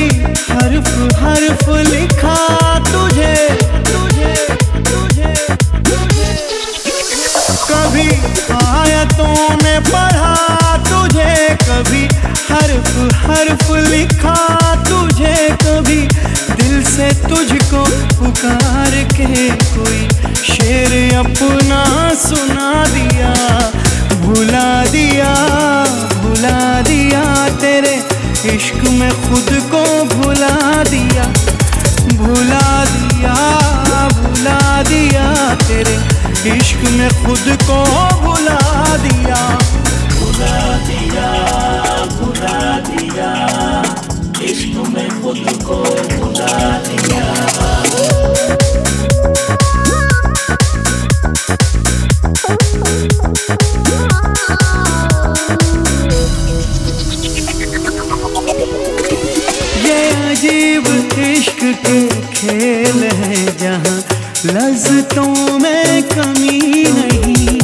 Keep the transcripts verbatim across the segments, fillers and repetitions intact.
कभी हर्फ हर्फ लिखा तुझे तुझे तुझे तुझे कभी आयतों में पढ़ा तुझे, कभी हर्फ हर्फ लिखा तुझे, कभी दिल से तुझको पुकार के कोई शेर अपना सुना दिया। भुला दिया भुला दिया तेरे इश्क में खुद को भुला दिया। भुला दिया भुला दिया तेरे इश्क में खुद को भुला दिया। भुला दिया भुला दिया इश्क में खुद को भुला दिया। अजीब इश्क के खेल है जहाँ लज़्ज़तों में कमी नहीं।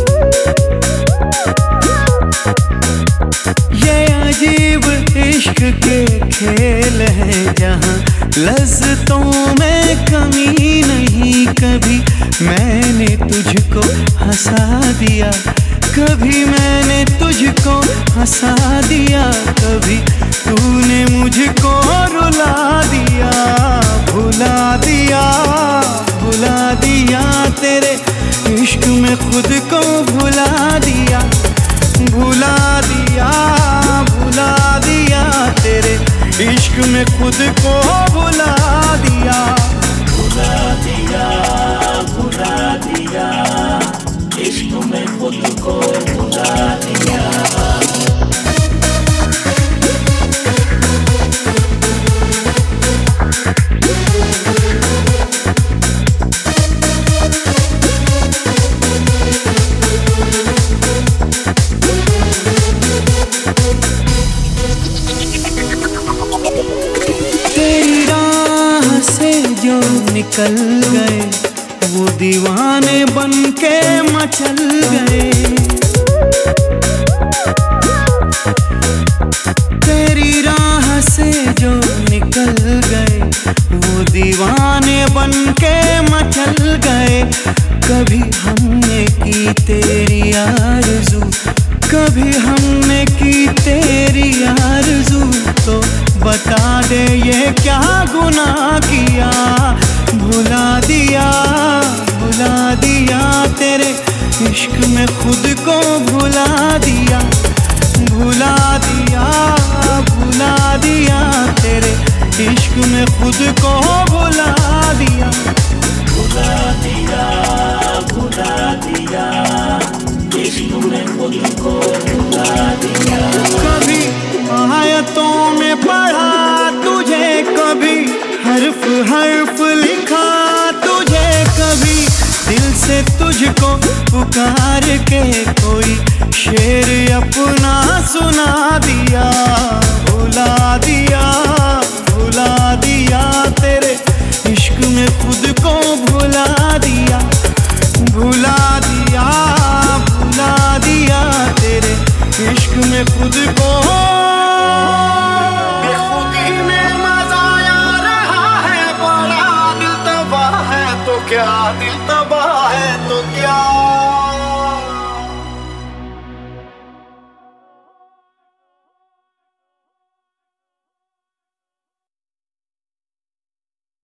ये अजीब इश्क के खेल है जहाँ लज़्ज़तों में कमी नहीं। कभी मैंने तुझको हंसा दिया, कभी मैंने तुझको हंसा दिया, कभी तूने मुझको रुला दिया। भुला दिया भुला दिया तेरे इश्क में खुद को भुला दिया। भुला दिया भुला दिया तेरे इश्क में खुद को भुला दिया। भुला दिया भुला दिया इश्क में खुद को भुला दिया। तेरी राह से जो निकल गए वो दीवाने बन के मचल गए। तेरी राह से जो निकल गए वो दीवाने बन के मचल गए। कभी हमने की तेरी आरज़ू, कभी हमने की तेरी आरज़ू, तो बता दे ये क्या गुनाह किया। भुला दिया भुला दिया तेरे इश्क में खुद को भुला दिया। भुला दिया भुला दिया तेरे इश्क में खुद को भुला दिया। भुला दिया भुला दिया इश्क में खुद को भुला दिया। कभी आयतों में पढ़ा तुझे, कभी हर्फ हर्फ लिखा तुझे, कभी दिल से तुझको पुकार के कोई शेर अपना सुना दिया। भुला दिया भुला दिया तेरे इश्क में खुद को भुला दिया। भुला दिया भुला दिया तेरे इश्क में खुद को। बेखुदी में मजा आ रहा है, बड़ा दिल तबाह है तो क्या दिल तबाह